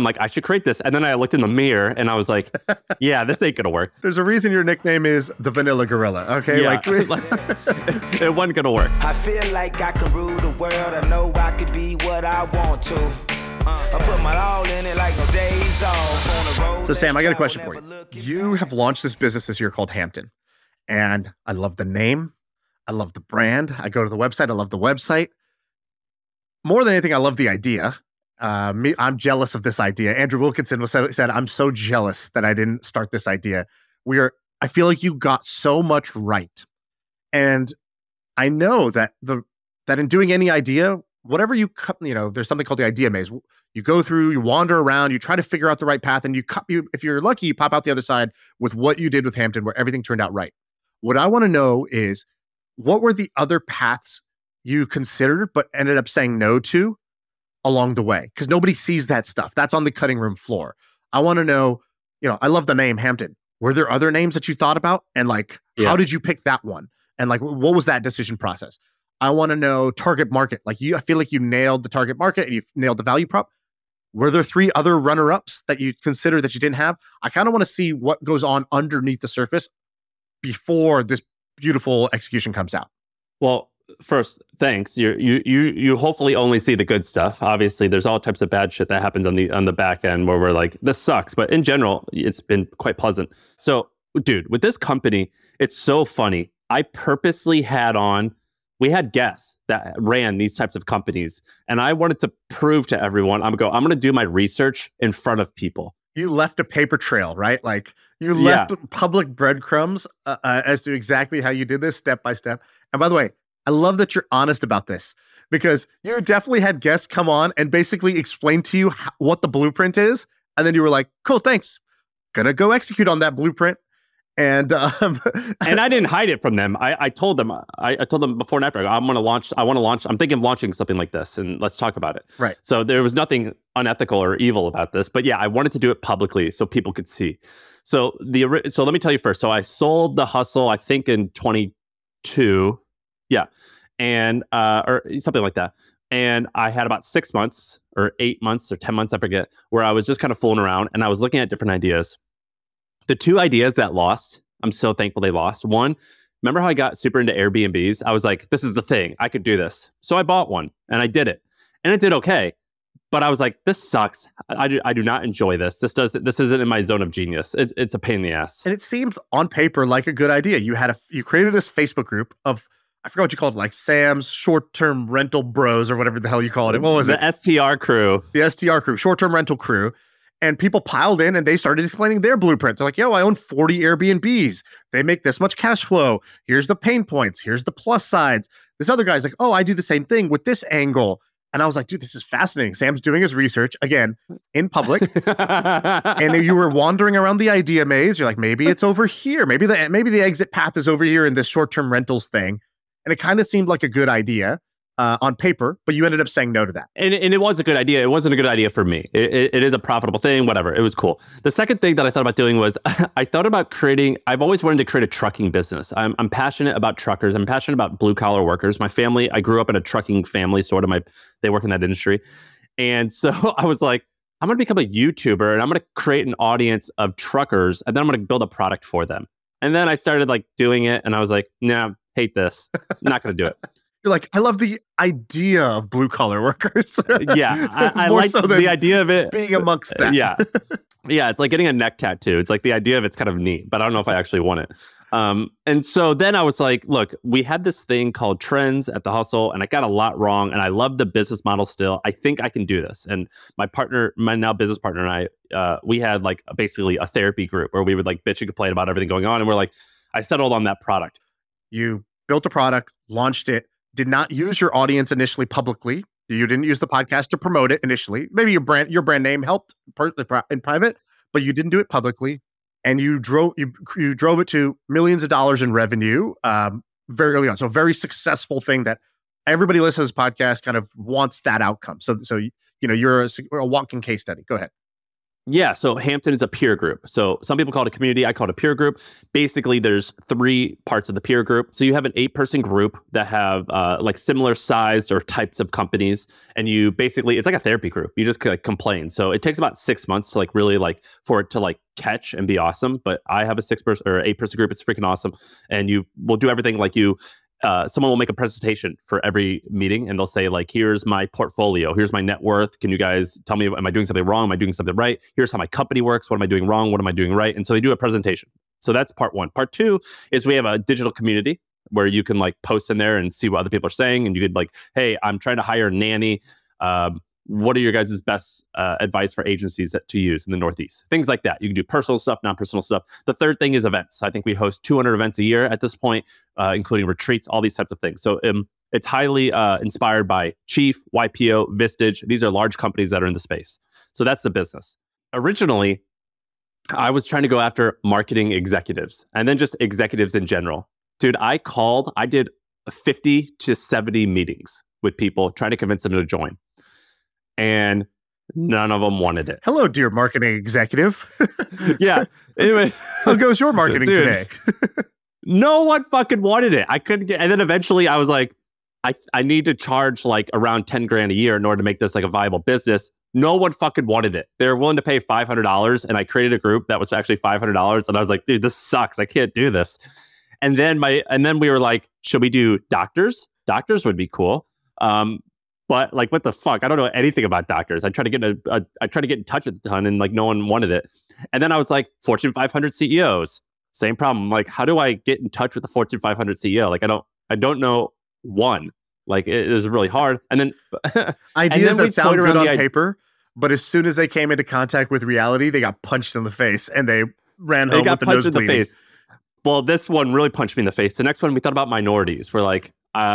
like, I should create this. And then I looked in the mirror and I was like, yeah, this ain't gonna work. There's a reason your nickname is the Vanilla Gorilla, okay? Yeah, it wasn't gonna work. I feel like I can rule the world. I know I could be what I want to. I put my all in it like no days off. On the road. So Sam, I got a question for you. You have launched this business this year called Hampton. And I love the name. I love the brand. I go to the website. I love the website. More than anything, I love the idea. I'm jealous of this idea. Andrew Wilkinson said, I'm so jealous that I didn't start this idea. I feel like you got so much right. And I know that in doing any idea, whatever there's something called the idea maze. You go through, you wander around, you try to figure out the right path, and if you're lucky, you pop out the other side with what you did with Hampton, where everything turned out right. What I want to know is, what were the other paths you considered but ended up saying no to along the way? Because nobody sees that stuff. That's on the cutting room floor. I want to know, I love the name Hampton. Were there other names that you thought about? And how did you pick that one? And what was that decision process? I want to know target market. I feel like you nailed the target market and you nailed the value prop. Were there 3 other runner-ups that you considered that you didn't have? I kind of want to see what goes on underneath the surface before this beautiful execution comes out. Well, first, thanks. You hopefully only see the good stuff. Obviously, there's all types of bad shit that happens on the back end where we're like, this sucks. But in general, it's been quite pleasant. So, dude, with this company, it's so funny. I purposely we had guests that ran these types of companies, and I wanted to prove to everyone, I'm going to do my research in front of people. You left a paper trail, right? You left public breadcrumbs as to exactly how you did this step by step. And by the way, I love that you're honest about this, because you definitely had guests come on and basically explain to you what the blueprint is. And then you were like, cool, thanks. Gonna go execute on that blueprint. And and I didn't hide it from them. I told them before and after, I want to launch. I'm thinking of launching something like this, and let's talk about it. Right. So there was nothing unethical or evil about this, but yeah, I wanted to do it publicly so people could see. So let me tell you first. So I sold The Hustle, I think in 22, yeah, and or something like that. And I had about 6 months or 8 months or 10 months, I forget, where I was just kind of fooling around and I was looking at different ideas. The 2 ideas that lost, I'm so thankful they lost. One, remember how I got super into Airbnbs? I was like, this is the thing. I could do this. So I bought one and I did it. And it did okay. But I was like, this sucks. I do not enjoy this. This isn't in my zone of genius. It's a pain in the ass. And it seems on paper like a good idea. You created this Facebook group of, I forgot what you called it, like Sam's short-term rental bros or whatever the hell you called it. What was it? The STR crew. The STR crew, short-term rental crew. And people piled in and they started explaining their blueprint. They're like, I own 40 Airbnbs. They make this much cash flow. Here's the pain points. Here's the plus sides. This other guy's like, I do the same thing with this angle. And I was like, dude, this is fascinating. Sam's doing his research, again, in public. And you were wandering around the idea maze. You're like, maybe it's over here. Maybe the exit path is over here in this short-term rentals thing. And it kind of seemed like a good idea on paper, but you ended up saying no to that. And it was a good idea. It wasn't a good idea for me. It is a profitable thing, whatever. It was cool. The second thing that I thought about doing was I thought about I've always wanted to create a trucking business. I'm passionate about truckers. I'm passionate about blue collar workers. My family, I grew up in a trucking family, sort of. They work in that industry. And so I was like, I'm going to become a YouTuber and I'm going to create an audience of truckers and then I'm going to build a product for them. And then I started doing it and I was like, nah, hate this. I'm not going to do it. You're like, I love the idea of blue collar workers. Yeah, I like so the idea of it being amongst that. Yeah, it's like getting a neck tattoo. It's like the idea of it's kind of neat, but I don't know if I actually want it. And so then I was like, look, we had this thing called Trends at The Hustle, and I got a lot wrong, and I love the business model still. I think I can do this. And my now business partner and I, we had basically a therapy group where we would bitch and complain about everything going on, and we're like, I settled on that product. You built a product, launched it. Did not use your audience initially publicly. You didn't use the podcast to promote it initially. Maybe your brand name helped in private, but you didn't do it publicly. And you drove it to millions of dollars in revenue very early on. So a very successful thing that everybody listening to this podcast kind of wants that outcome. So you're a walking case study. Go ahead. Yeah, so Hampton is a peer group. So some people call it a community. I call it a peer group. Basically, there's 3 parts of the peer group. So you have an 8-person group that have like similar size or types of companies, and you basically it's like a therapy group. You just like complain. So it takes about 6 months to like really like for it to like catch and be awesome. But I have a 6-person or 8-person group. It's freaking awesome, and you will do everything like you. Someone will make a presentation for every meeting and they'll say like, here's my portfolio. Here's my net worth. Can you guys tell me, am I doing something wrong? Am I doing something right? Here's how my company works. What am I doing wrong? What am I doing right? And so they do a presentation. So that's part 1. Part 2 is we have a digital community where you can like post in there and see what other people are saying. And you could like, hey, I'm trying to hire a nanny. What are your guys' best advice for agencies to use in the Northeast? Things like that. You can do personal stuff, non-personal stuff. The third thing is events. I think we host 200 events a year at this point, including retreats, all these types of things. So it's highly inspired by Chief, YPO, Vistage. These are large companies that are in the space. So that's the business. Originally, I was trying to go after marketing executives and then just executives in general. Dude, I did 50 to 70 meetings with people trying to convince them to join. And none of them wanted it. Hello, dear marketing executive. Yeah. Anyway, how goes your marketing today? No one fucking wanted it. I couldn't get. And then eventually, I was like, I need to charge like around 10 grand a year in order to make this like a viable business. No one fucking wanted it. They were willing to pay $500, and I created a group that was actually $500. And I was like, dude, this sucks. I can't do this. And then we were like, should we do doctors? Doctors would be cool. But like, what the fuck? I don't know anything about doctors. I tried to get in touch with a ton, and like no one wanted it. And then I was like, Fortune 500 CEOs, same problem. Like, how do I get in touch with the Fortune 500 CEO? Like, I don't know one. Like, it is really hard. And then ideas that sound good on paper, but as soon as they came into contact with reality, they got punched in the face and they ran home with the nose bleeding. Well, this one really punched me in the face. The next one, we thought about minorities. We're like,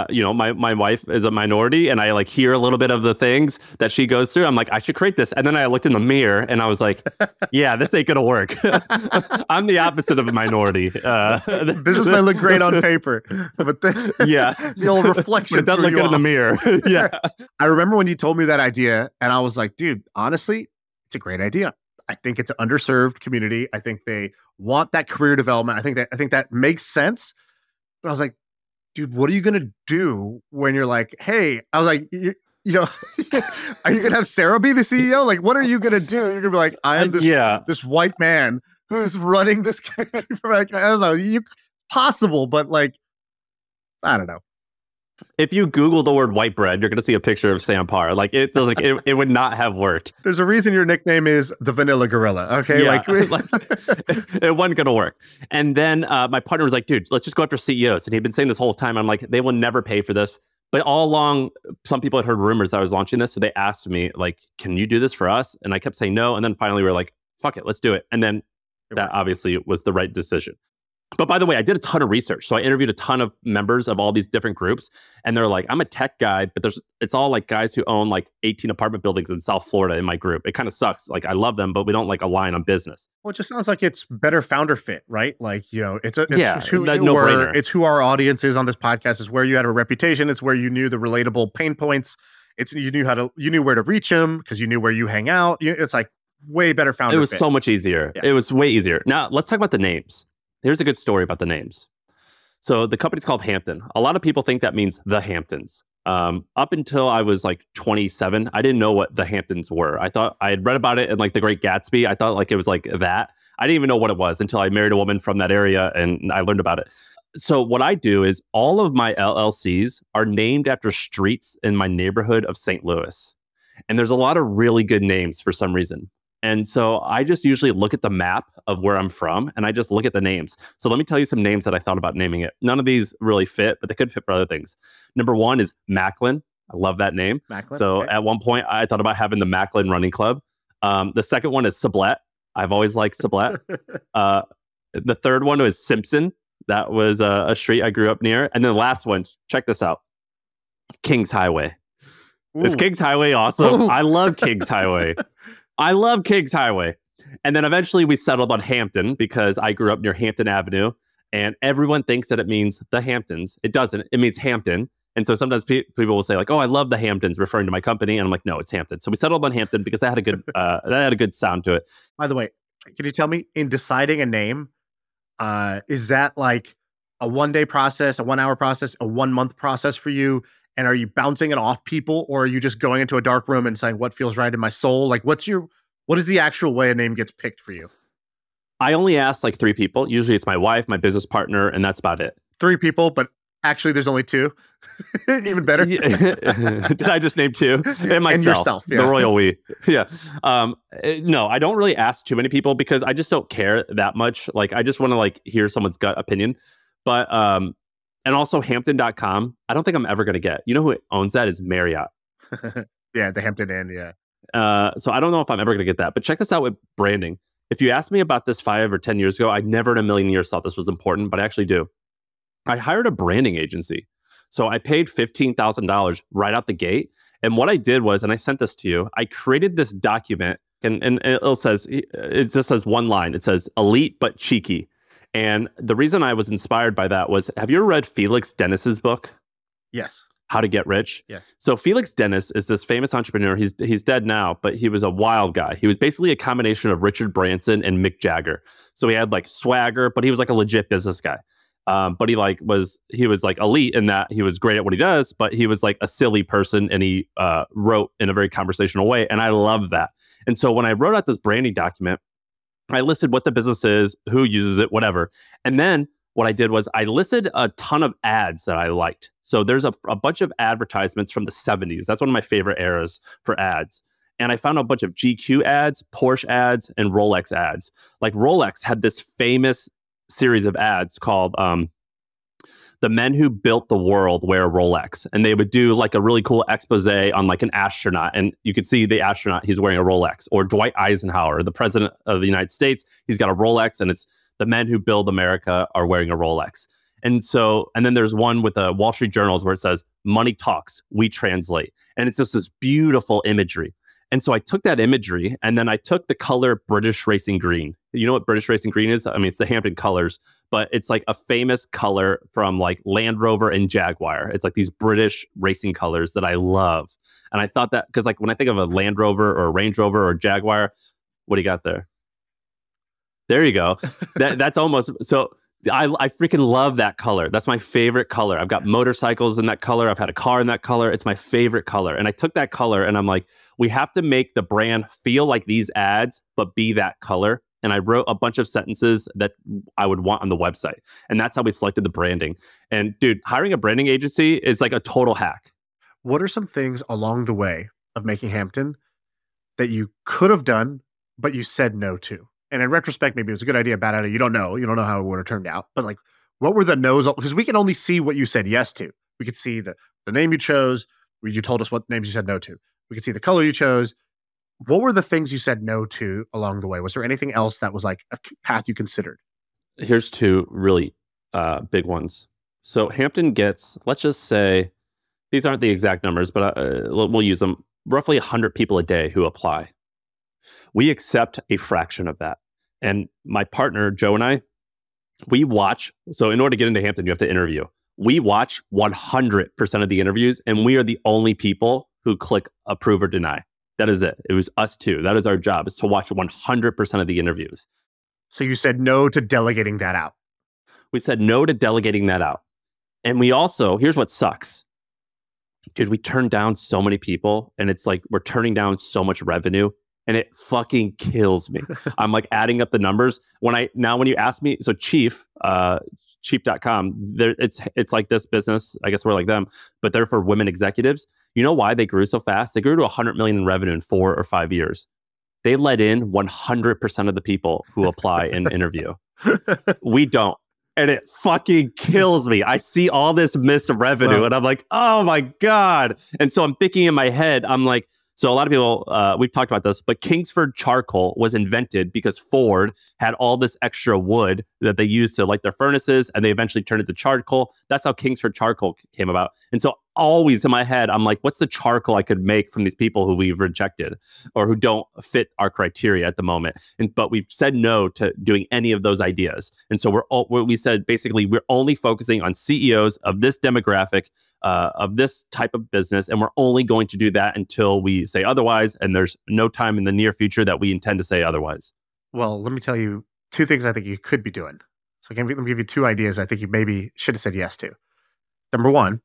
my wife is a minority, and I like hear a little bit of the things that she goes through. I'm like, I should create this. And then I looked in the mirror and I was like, yeah, this ain't gonna work. I'm the opposite of a minority. Business might look great on paper, but the old reflection. But it doesn't look good in the mirror. Yeah. I remember when you told me that idea, and I was like, dude, honestly, it's a great idea. I think it's an underserved community. I think they want that career development. I think that makes sense. But I was like, dude, what are you gonna do when you're like, hey? I was like, you know, are you gonna have Sarah be the CEO? Like, what are you gonna do? You're gonna be like, I am this white man who's running this. Like, I don't know, possible, but like, I don't know. If you Google the word white bread, you're going to see a picture of Sam Parr. Like it would not have worked. There's a reason your nickname is the Vanilla Gorilla. Okay, yeah, it wasn't going to work. And then my partner was like, "Dude, let's just go after CEOs." And he'd been saying this whole time. I'm like, "They will never pay for this." But all along, some people had heard rumors that I was launching this, so they asked me, like, "Can you do this for us?" And I kept saying no. And then finally, we were like, "Fuck it, let's do it." And then that obviously was the right decision. But by the way, I did a ton of research. So I interviewed a ton of members of all these different groups. And they're like, I'm a tech guy, but it's all like guys who own like 18 apartment buildings in South Florida in my group. It kind of sucks. Like, I love them, but we don't like align on business. Well, it just sounds like it's better founder fit, right? Like, you know, it's no-brainer. It's who our audience is on this podcast. It's where you had a reputation. It's where you knew the relatable pain points. You knew where to reach them because you knew where you hang out. It's like way better founder fit. It was so much easier. Yeah. It was way easier. Now, let's talk about the names. Here's a good story about the names. So the company's called Hampton. A lot of people think that means the Hamptons. Up until I was like 27, I didn't know what the Hamptons were. I thought I had read about it in like The Great Gatsby. I thought like it was like that. I didn't even know what it was until I married a woman from that area and I learned about it. So what I do is all of my LLCs are named after streets in my neighborhood of St. Louis. And there's a lot of really good names for some reason. And so I just usually look at the map of where I'm from and I just look at the names. So let me tell you some names that I thought about naming it. None of these really fit, but they could fit for other things. Number one is Macklin. I love that name. Macklin, so okay. At one point I thought about having the Macklin Running Club. The second one is Sublette. I've always liked Sublette. The third one was Simpson. That was a street I grew up near. And then the last one, check this out. Kings Highway. Ooh. Is Kings Highway awesome? Ooh. I love Kings Highway. I love Kings Highway. And then eventually we settled on Hampton because I grew up near Hampton Avenue and everyone thinks that it means the Hamptons. It doesn't. It means Hampton. And so sometimes people will say like, "Oh, I love the Hamptons," referring to my company, and I'm like, "No, it's Hampton." So we settled on Hampton because that had a good sound to it. By the way, can you tell me, in deciding a name, is that like a 1-day process, a 1-hour process, a 1-month process for you? And are you bouncing it off people, or are you just going into a dark room and saying what feels right in my soul? Like, what is the actual way a name gets picked for you? I only ask like 3 people. Usually it's my wife, my business partner, and that's about it. 3 people, but actually there's only 2. Even better. Did I just name 2? And myself. And yourself, yeah. The royal we. Yeah. No, I don't really ask too many people because I just don't care that much. Like, I just want to like hear someone's gut opinion. But and also Hampton.com, I don't think I'm ever going to get. You know who owns that is Marriott. Yeah, the Hampton Inn, yeah. So I don't know if I'm ever going to get that. But check this out with branding. If you asked me about this 5 or 10 years ago, I never in a million years thought this was important, but I actually do. I hired a branding agency. So I paid $15,000 right out the gate. And what I did was, and I sent this to you, I created this document and it just says one line. It says elite but cheeky. And the reason I was inspired by that was, have you ever read Felix Dennis's book? Yes. How to Get Rich? Yes. So Felix Dennis is this famous entrepreneur. He's dead now, but he was a wild guy. He was basically a combination of Richard Branson and Mick Jagger. So he had like swagger, but he was like a legit business guy. But he was like elite in that he was great at what he does, but he was like a silly person, and he wrote in a very conversational way. And I love that. And so when I wrote out this branding document, I listed what the business is, who uses it, whatever. And then what I did was I listed a ton of ads that I liked. So there's a bunch of advertisements from the 70s. That's one of my favorite eras for ads. And I found a bunch of GQ ads, Porsche ads, and Rolex ads. Like Rolex had this famous series of ads called The Men Who Built the World Wear a Rolex. And they would do like a really cool expose on like an astronaut. And you could see the astronaut, he's wearing a Rolex. Or Dwight Eisenhower, the president of the United States, he's got a Rolex, and it's the men who build America are wearing a Rolex. And then there's one with the Wall Street Journals where it says, money talks, we translate. And it's just this beautiful imagery. And so I took that imagery, and then I took the color British Racing Green. You know what British Racing Green is? I mean, it's the Hampton colors, but it's like a famous color from like Land Rover and Jaguar. It's like these British racing colors that I love. And I thought that, because like when I think of a Land Rover or a Range Rover or Jaguar, what do you got there? There you go. That's almost, so I freaking love that color. That's my favorite color. I've got motorcycles in that color. I've had a car in that color. It's my favorite color. And I took that color and I'm like, we have to make the brand feel like these ads, but be that color. And I wrote a bunch of sentences that I would want on the website. And that's how we selected the branding. And dude, hiring a branding agency is like a total hack. What are some things along the way of making Hampton that you could have done, but you said no to? And in retrospect, maybe it was a good idea, bad idea. You don't know. You don't know how it would have turned out. But like, what were the no's? Because we can only see what you said yes to. We could see the name you chose. You told us what names you said no to. We could see the color you chose. What were the things you said no to along the way? Was there anything else that was like a path you considered? Here's 2 really big ones. So Hampton gets, let's just say, these aren't the exact numbers, but we'll use them, roughly 100 people a day who apply. We accept a fraction of that. And my partner, Joe, and I, we watch. So in order to get into Hampton, you have to interview. We watch 100% of the interviews, and we are the only people who click approve or deny. That is it. It was us 2. That is our job, is to watch 100% of the interviews. So you said no to delegating that out. We said no to delegating that out. And we also, here's what sucks. Dude, we turned down so many people, and it's like we're turning down so much revenue. And it fucking kills me. I'm like adding up the numbers. When you ask me, so Chief.com, it's like this business. I guess we're like them, but they're for women executives. You know why they grew so fast? They grew to 100 million in revenue in 4 or 5 years. They let in 100% of the people who apply and interview. We don't. And it fucking kills me. I see all this missed revenue and I'm like, oh my God. And so I'm thinking in my head, I'm like, so a lot of people, we've talked about this, but Kingsford charcoal was invented because Ford had all this extra wood that they used to light their furnaces, and they eventually turned it to charcoal. That's how Kingsford charcoal came about. And so always in my head, I'm like, what's the charcoal I could make from these people who we've rejected or who don't fit our criteria at the moment? But we've said no to doing any of those ideas. And so we said, basically, we're only focusing on CEOs of this demographic, of this type of business. And we're only going to do that until we say otherwise. And there's no time in the near future that we intend to say otherwise. Well, let me tell you two things I think you could be doing. So let me give you two ideas I think you maybe should have said yes to. Number one,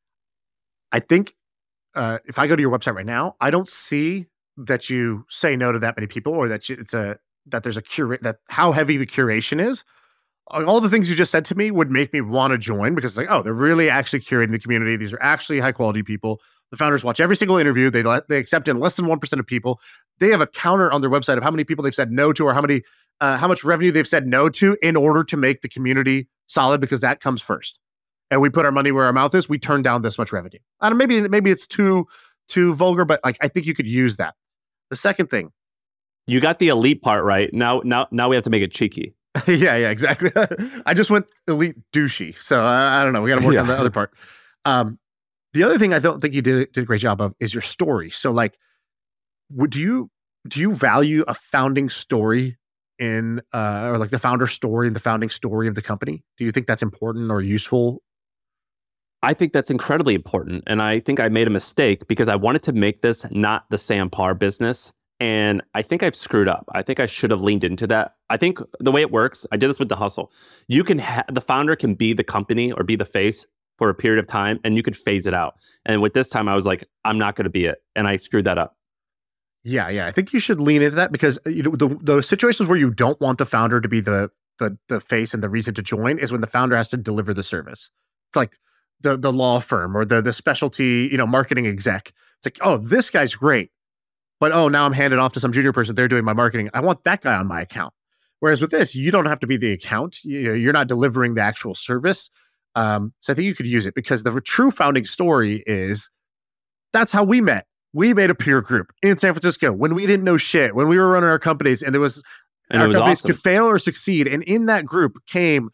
I think if I go to your website right now, I don't see that you say no to that many people, or that that there's a that how heavy the curation is. All the things you just said to me would make me want to join, because it's like, oh, they're really actually curating the community. These are actually high quality people. The founders watch every single interview. They accept in less than 1% of people. They have a counter on their website of how many people they've said no to, or how much revenue they've said no to, in order to make the community solid, because that comes first. And we put our money where our mouth is. We turn down this much revenue. I don't know, maybe it's too vulgar, but like, I think you could use that. The second thing, you got the elite part right. Now we have to make it cheeky. yeah, exactly. I just went elite douchey, so I don't know. We got to work on the other part. The other thing I don't think you did a great job of is your story. So, like, do you value a founding story in or like the founder story and the founding story of the company? Do you think that's important or useful? I think that's incredibly important. And I think I made a mistake because I wanted to make this not the Sam Parr business. And I think I've screwed up. I think I should have leaned into that. I think the way it works, I did this with The Hustle. You can the founder can be the company or be the face for a period of time, and you could phase it out. And with this time, I was like, I'm not going to be it. And I screwed that up. Yeah. I think you should lean into that, because the situations where you don't want the founder to be the face and the reason to join is when the founder has to deliver the service. It's like the law firm or the specialty, marketing exec. It's like, oh, this guy's great, but oh, now I'm handed off to some junior person. They're doing my marketing. I want that guy on my account. Whereas with this, you don't have to be the account. You're not delivering the actual service. So I think you could use it, because the true founding story is that's how we met. We made a peer group in San Francisco when we didn't know shit, when we were running our companies, and our companies awesome. Could fail or succeed. And in that group came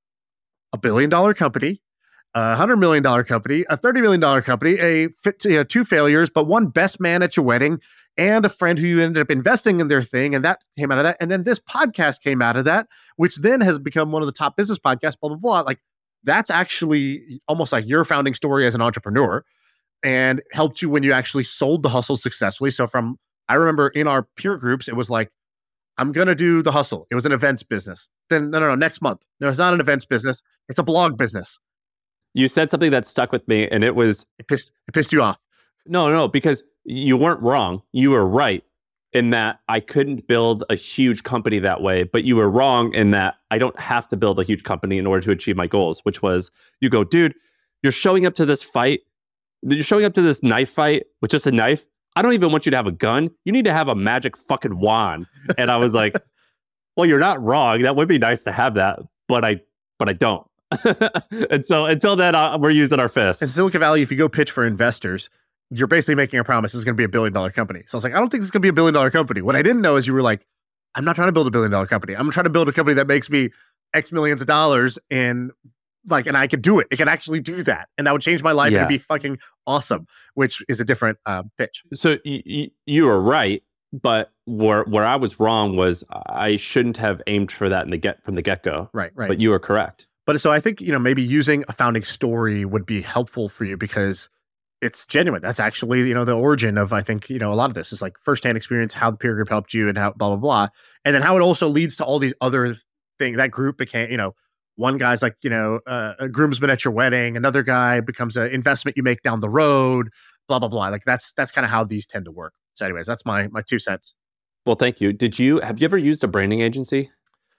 $1 billion company, a $100 million company, a $30 million company, two failures, but one best man at your wedding, and a friend who you ended up investing in their thing. And that came out of that. And then this podcast came out of that, which then has become one of the top business podcasts, blah, blah, blah. Like, that's actually almost like your founding story as an entrepreneur, and helped you when you actually sold The Hustle successfully. So I remember in our peer groups, it was like, I'm going to do The Hustle. It was an events business. Then, no, next month. No, it's not an events business. It's a blog business. You said something that stuck with me, and it pissed you off. No, because you weren't wrong. You were right in that I couldn't build a huge company that way, but you were wrong in that I don't have to build a huge company in order to achieve my goals, which was, you go, dude, you're showing up to this fight. You're showing up to this knife fight with just a knife. I don't even want you to have a gun. You need to have a magic fucking wand. And I was like, well, you're not wrong. That would be nice to have that, but I don't. And so until then, we're using our fists. In Silicon Valley, if you go pitch for investors, you're basically making a promise this is going to be $1 billion company. So I was like, I don't think this is going to be $1 billion company. What I didn't know is you were like, I'm not trying to build $1 billion company. I'm trying to build a company that makes me X millions of dollars, and I could do it. It can actually do that. And that would change my life. Yeah. It'd be fucking awesome, which is a different pitch. So you were right. But where I was wrong was I shouldn't have aimed for that from the get-go. Right. But you were correct. But so I think, maybe using a founding story would be helpful for you, because it's genuine. That's actually, the origin of, I think, a lot of this is like firsthand experience, how the peer group helped you and how blah, blah, blah. And then how it also leads to all these other things. That group became, one guy's like, a groomsman at your wedding. Another guy becomes an investment you make down the road, blah, blah, blah. Like that's kind of how these tend to work. So anyways, that's my 2 cents. Well, thank you. Have you ever used a branding agency?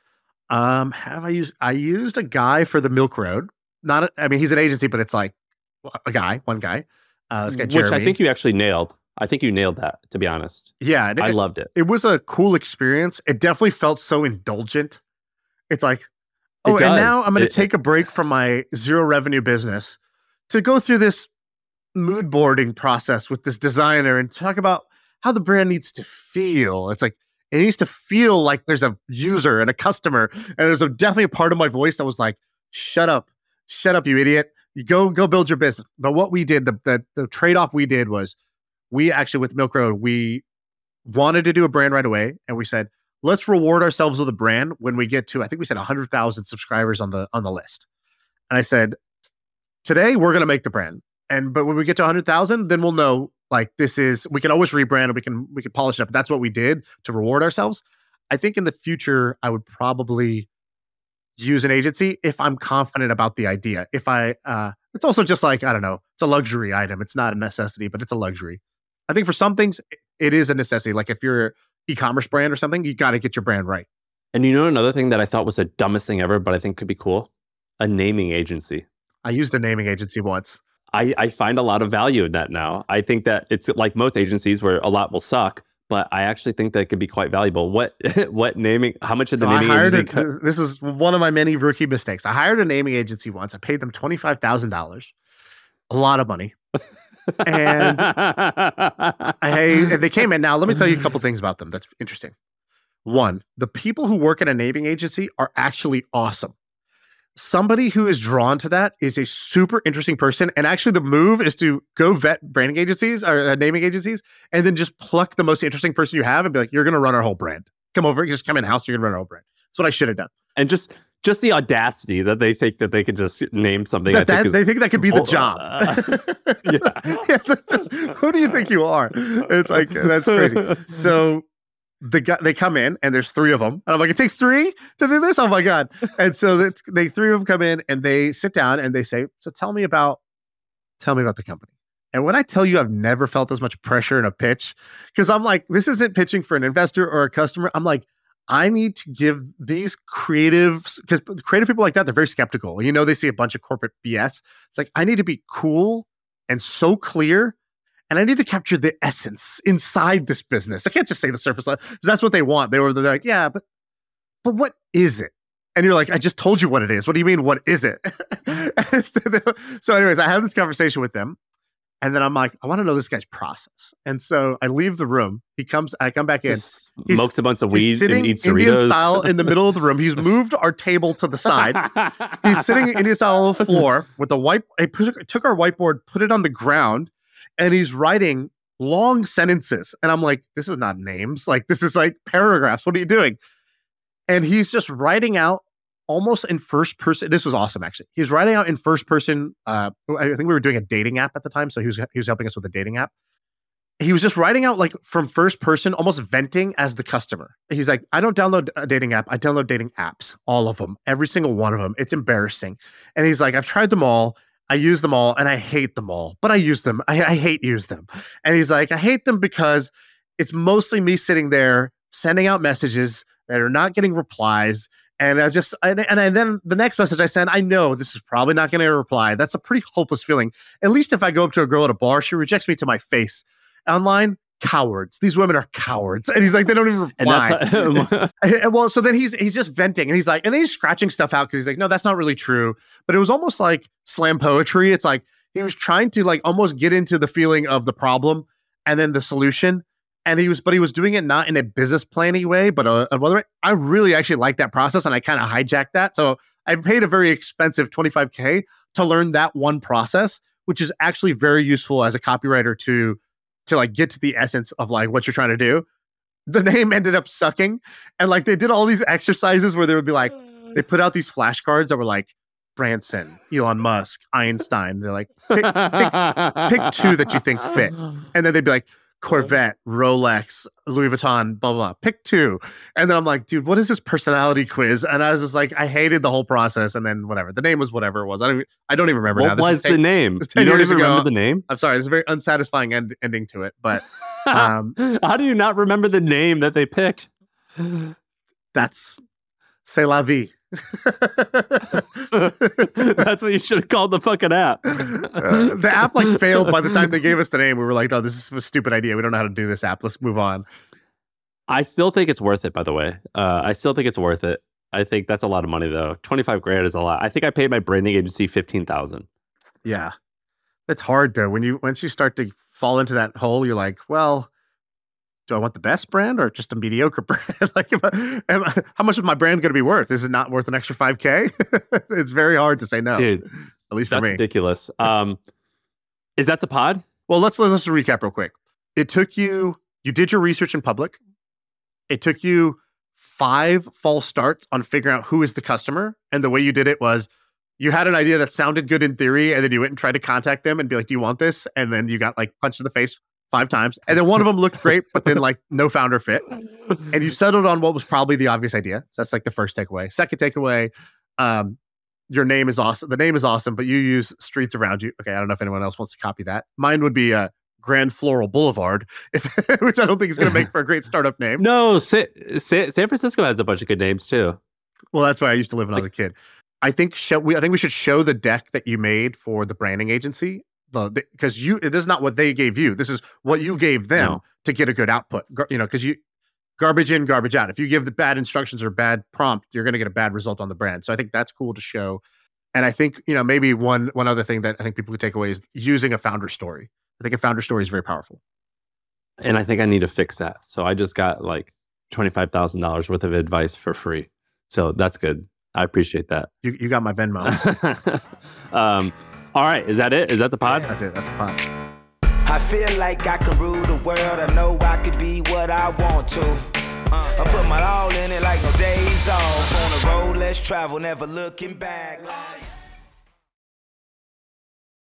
I used a guy for the Milk Road. He's an agency, but it's like one guy. This guy, Jeremy. Which I think you actually nailed. I think you nailed that, to be honest. Yeah. I loved it. It was a cool experience. It definitely felt so indulgent. It's like, and now I'm going to take a break from my zero revenue business to go through this mood boarding process with this designer and talk about how the brand needs to feel. It's like, it needs to feel like there's a user and a customer. And there's definitely a part of my voice that was like, shut up, you idiot. You go build your business. But what we did, the trade-off we did was we actually with Milk Road, we wanted to do a brand right away. And we said, let's reward ourselves with a brand when we get to, I think we said 100,000 subscribers on the list. And I said, today we're going to make the brand. But when we get to 100,000, then we'll know like we can always rebrand and we can polish it up. That's what we did to reward ourselves. I think in the future, I would probably use an agency if I'm confident about the idea. It's also just like, I don't know, it's a luxury item. It's not a necessity, but it's a luxury. I think for some things, it is a necessity. Like if you're an e-commerce brand or something, you got to get your brand right. And you know another thing that I thought was the dumbest thing ever, but I think could be cool? A naming agency. I used a naming agency once. I find a lot of value in that now. I think that it's like most agencies where a lot will suck, but I actually think that it could be quite valuable. What naming, how much of the naming agency? This is one of my many rookie mistakes. I hired a naming agency once. I paid them $25,000, a lot of money. And they came in. Now, let me tell you a couple things about them that's interesting. One, the people who work at a naming agency are actually awesome. Somebody who is drawn to that is a super interesting person. And actually the move is to go vet branding agencies or naming agencies and then just pluck the most interesting person you have and be like, you're going to run our whole brand. Come over, just come in house, you're going to run our whole brand. That's what I should have done. And just the audacity that they think that they could just name something. They think that could be the job. Who do you think you are? It's like, that's crazy. So they come in and there's three of them. And I'm like, it takes three to do this? Oh my God. And so three of them come in and they sit down and they say, so tell me about the company. And when I tell you, I've never felt as much pressure in a pitch, because I'm like, this isn't pitching for an investor or a customer. I'm like, I need to give these creatives, because creative people like that, they're very skeptical. You know, they see a bunch of corporate BS. It's like, I need to be cool and so clear. And I need to capture the essence inside this business. I can't just say the surface level, because that's what they want. They're like, yeah, but what is it? And you're like, I just told you what it is. What do you mean, what is it? So anyways, I have this conversation with them. And then I'm like, I want to know this guy's process. And so I leave the room. I come back in. Just smokes a bunch of weed and eats Doritos. Indian style in the middle of the room. He's moved our table to the side. He's sitting Indian style on the floor with he took our whiteboard, put it on the ground, and he's writing long sentences. And I'm like, this is not names. Like, this is like paragraphs. What are you doing? And he's just writing out almost in first person. This was awesome, actually. He was writing out in first person. I think we were doing a dating app at the time. So he was helping us with a dating app. He was just writing out like from first person, almost venting as the customer. He's like, I don't download a dating app. I download dating apps, all of them, every single one of them. It's embarrassing. And he's like, I've tried them all. I use them all and I hate them all, but I use them. I hate use them. And he's like, I hate them because it's mostly me sitting there sending out messages that are not getting replies. And then the next message I send, I know this is probably not going to reply. That's a pretty hopeless feeling. At least if I go up to a girl at a bar, she rejects me to my face. Online, cowards. These women are cowards. And he's like, they don't even reply. Well, so then he's just venting and he's like, and then he's scratching stuff out because he's like, no, that's not really true. But it was almost like slam poetry. It's like he was trying to like almost get into the feeling of the problem and then the solution. And he was doing it not in a business planning way, but I really actually like that process, and I kind of hijacked that. So I paid a very expensive $25K to learn that one process, which is actually very useful as a copywriter to like get to the essence of like what you're trying to do. The name ended up sucking, and like they did all these exercises where they would be like, they put out these flashcards that were like Branson, Elon Musk, Einstein. They're like, pick two that you think fit, and then they'd be like, Corvette, Rolex, Louis Vuitton, blah, blah, blah. Pick two. And then I'm like, dude, what is this personality quiz? And I was just like, I hated the whole process. And then whatever. The name was whatever it was. I don't even remember now. What was the name? You don't even remember the name? I'm sorry. There's a very unsatisfying ending to it. But how do you not remember the name that they picked? That's C'est la vie. That's what you should have called the fucking app. The app like failed by the time they gave us the name. We were like, oh, this is a stupid idea. We don't know how to do this app. Let's move on. I still think it's worth it, by the way. I still think it's worth it. I think that's a lot of money though. 25 grand is a lot. I think I paid my branding agency 15,000. Yeah. It's hard though. Once you start to fall into that hole, you're like, well, do I want the best brand or just a mediocre brand? Like, how much is my brand going to be worth? Is it not worth an extra $5K? It's very hard to say no. Dude, at least for That's me. ridiculous. Is that the pod? Well, let's recap real quick. It took you did your research in public. It took you 5 false starts on figuring out who is the customer. And the way you did it was you had an idea that sounded good in theory, and then you went and tried to contact them and be like, do you want this? And then you got like punched in the face 5 times. And then one of them looked great, but then like no founder fit. And you settled on what was probably the obvious idea. So that's like the first takeaway. Second takeaway, your name is awesome. The name is awesome, but you use streets around you. Okay, I don't know if anyone else wants to copy that. Mine would be Grand Floral Boulevard, which I don't think is going to make for a great startup name. No, San Francisco has a bunch of good names too. Well, that's where I used to live when I was a kid. I think we should show the deck that you made for the branding agency, because this is not what they gave you. This is what you gave them to get a good output. Because you garbage in, garbage out. If you give the bad instructions or bad prompt, you're going to get a bad result on the brand. So I think that's cool to show. And I think maybe one other thing that I think people could take away is using a founder story. I think a founder story is very powerful. And I think I need to fix that. So I just got like $25,000 worth of advice for free. So that's good. I appreciate that. You got my Venmo. All right. Is that it? Is that the pod? That's it. That's the pod. I feel like I can rule the world. I know I could be what I want to. I put my all in it like no days off. On the road, let's travel, never looking back.